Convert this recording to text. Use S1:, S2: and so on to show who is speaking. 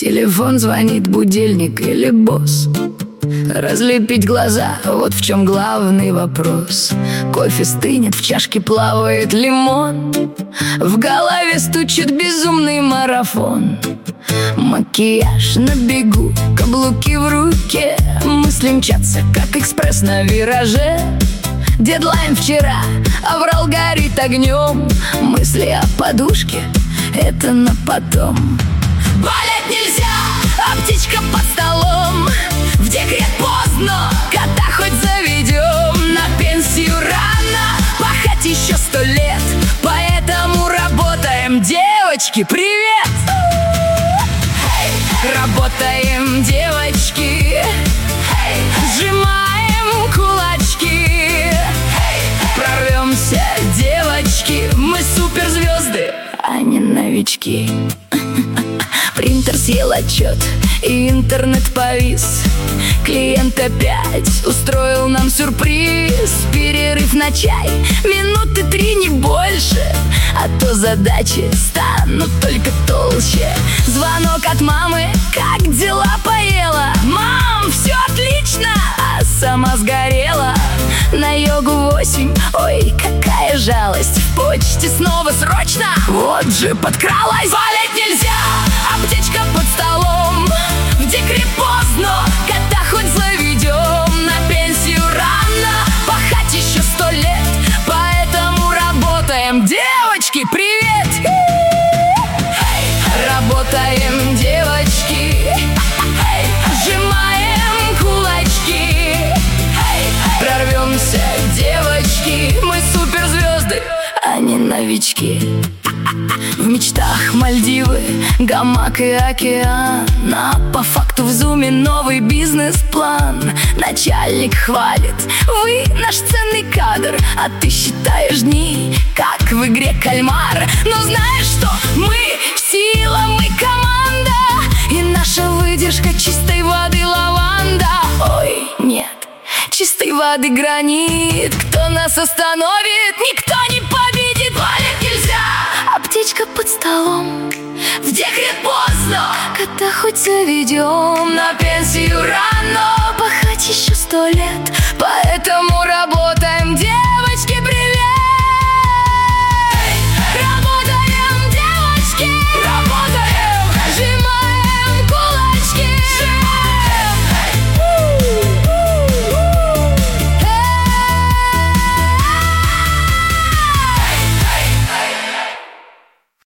S1: Телефон звонит, будильник или босс. Разлепить глаза, вот в чем главный вопрос. Кофе стынет, в чашке плавает лимон. В голове стучит безумный марафон. Макияж на бегу, каблуки в руке. Мысли мчатся, как экспресс на вираже. Дедлайн вчера, аврал горит огнем. Мысли о подушке, это на потом. Болеть нельзя, а птичка под столом. В декрет поздно, кота хоть заведем. На пенсию рано, пахать еще 100 лет. Поэтому работаем, девочки, привет! Работаем, девочки, сжимаем кулачки. Прорвемся, девочки, мы суперзвезды, а не новички. Принтер съел отчет, и интернет повис. Клиент опять устроил нам сюрприз. Перерыв на чай, минуты 3, не больше. А то задачи станут только толще. Звонок от мамы, как дела, поела? Мам, все отлично, а сама сгорела. На йогу 8, ой, какая жалость. В почте снова срочно, вот же подкралась. Болеть нельзя, а птичка под столом. В декрет поздно, кота хоть заведем. На пенсию рано, пахать еще 100 лет. Поэтому работаем, девочки, привет! Работаем, девочки, сжимаем кулачки. Прорвемся, девочки, мы суперзвезды, а не новички. В мечтах Мальдивы, гамак и океан. А по факту в зуме новый бизнес-план. Начальник хвалит: вы наш ценный кадр. А ты считаешь дни, как в игре кальмар. Но знаешь что? Мы сила, мы команда. И наша выдержка чистой воды лаванда. Ой, нет, чистой воды гранит. Кто нас остановит? Никто не победит. Болеть нельзя, а птичка под столом. В декрет поздно, кота хоть заведем. На пенсию рано, пахать еще 100 лет. Поэтому работаем,